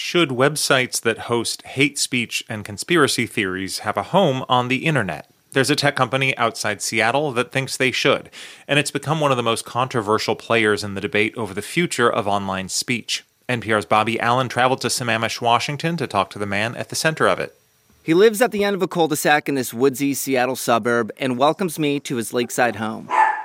Should websites that host hate speech and conspiracy theories have a home on the internet? There's a tech company outside Seattle that thinks they should, and it's become one of the most controversial players in the debate over the future of online speech. NPR's Bobby Allen traveled to Sammamish, Washington to talk to the man at the center of it. He lives at the end of a cul-de-sac in this woodsy Seattle suburb and welcomes me to his lakeside home.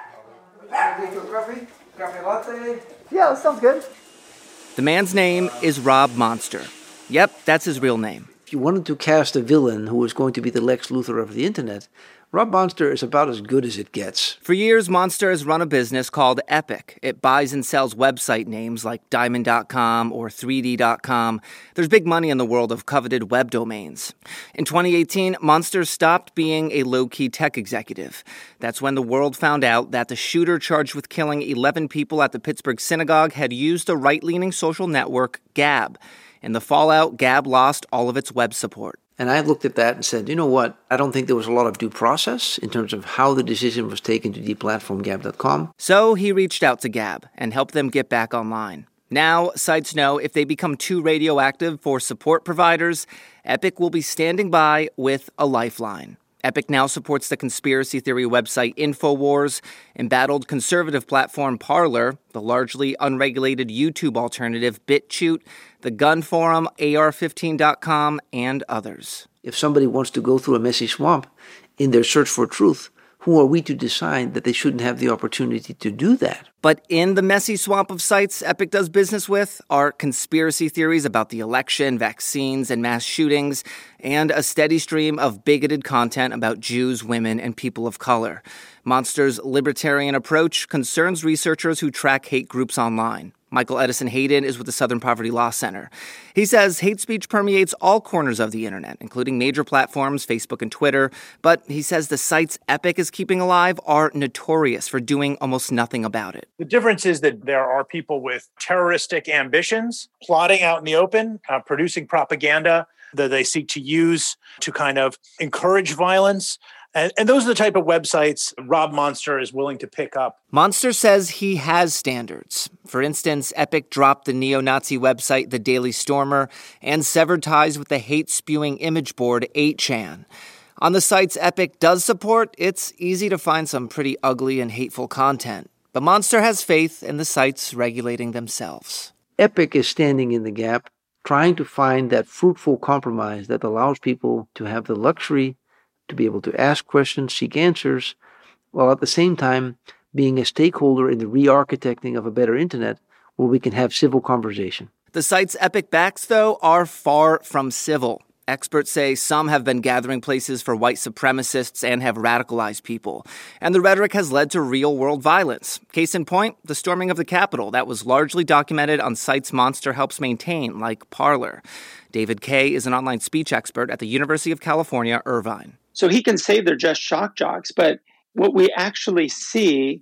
Coffee latte? Yeah, that sounds good. The man's name is Rob Monster. Yep, that's his real name. If you wanted to cast a villain who was going to be the Lex Luthor of the internet, Rob Monster is about as good as it gets. For years, Monster has run a business called Epic. It buys and sells website names like Diamond.com or 3D.com. There's big money in the world of coveted web domains. In 2018, Monster stopped being a low-key tech executive. That's when the world found out that the shooter charged with killing 11 people at the Pittsburgh synagogue had used the right-leaning social network Gab. In the fallout, Gab lost all of its web support. And I looked at that and said, you know what? I don't think there was a lot of due process in terms of how the decision was taken to deplatform Gab.com. So he reached out to Gab and helped them get back online. Now, sites know if they become too radioactive for support providers, Epic will be standing by with a lifeline. Epic now supports the conspiracy theory website InfoWars, embattled conservative platform Parler, the largely unregulated YouTube alternative BitChute, the gun forum AR15.com, and others. If somebody wants to go through a messy swamp in their search for truth, who are we to decide that they shouldn't have the opportunity to do that? But in the messy swamp of sites Epic does business with are conspiracy theories about the election, vaccines, and mass shootings, and a steady stream of bigoted content about Jews, women, and people of color. Monster's libertarian approach concerns researchers who track hate groups online. Michael Edison Hayden is with the Southern Poverty Law Center. He says hate speech permeates all corners of the internet, including major platforms, Facebook and Twitter. But he says the sites Epic is keeping alive are notorious for doing almost nothing about it. The difference is that there are people with terroristic ambitions plotting out in the open, producing propaganda that they seek to use to kind of encourage violence. And those are the type of websites Rob Monster is willing to pick up. Monster says he has standards. For instance, Epic dropped the neo-Nazi website The Daily Stormer and severed ties with the hate-spewing image board 8chan. On the sites Epic does support, it's easy to find some pretty ugly and hateful content. But Monster has faith in the sites regulating themselves. Epic is standing in the gap, trying to find that fruitful compromise that allows people to have the luxury to be able to ask questions, seek answers, while at the same time being a stakeholder in the re-architecting of a better internet where we can have civil conversation. The sites Epic backs, though, are far from civil. Experts say some have been gathering places for white supremacists and have radicalized people. And the rhetoric has led to real-world violence. Case in point, the storming of the Capitol that was largely documented on sites Monster helps maintain, like Parler. David Kay is an online speech expert at the University of California, Irvine. So he can say they're just shock jocks, but what we actually see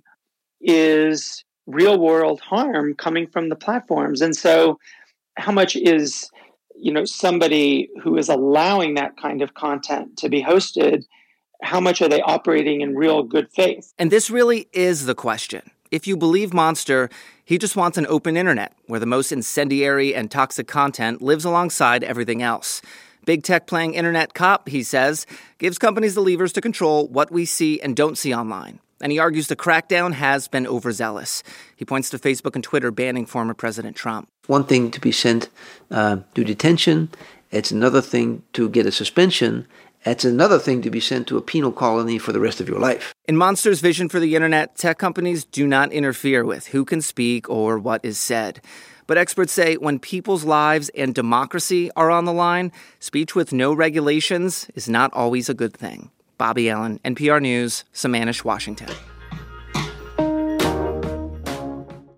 is real-world harm coming from the platforms. And so how much is somebody who is allowing that kind of content to be hosted, how much are they operating in real good faith? And this really is the question. If you believe Monster, he just wants an open internet where the most incendiary and toxic content lives alongside everything else. Big tech playing internet cop, he says, gives companies the levers to control what we see and don't see online. And he argues the crackdown has been overzealous. He points to Facebook and Twitter banning former President Trump. One thing to be sent to detention. It's another thing to get a suspension. It's another thing to be sent to a penal colony for the rest of your life. In Monster's vision for the internet, tech companies do not interfere with who can speak or what is said. But experts say when people's lives and democracy are on the line, speech with no regulations is not always a good thing. Bobby Allen, NPR News, Sammamish, Washington.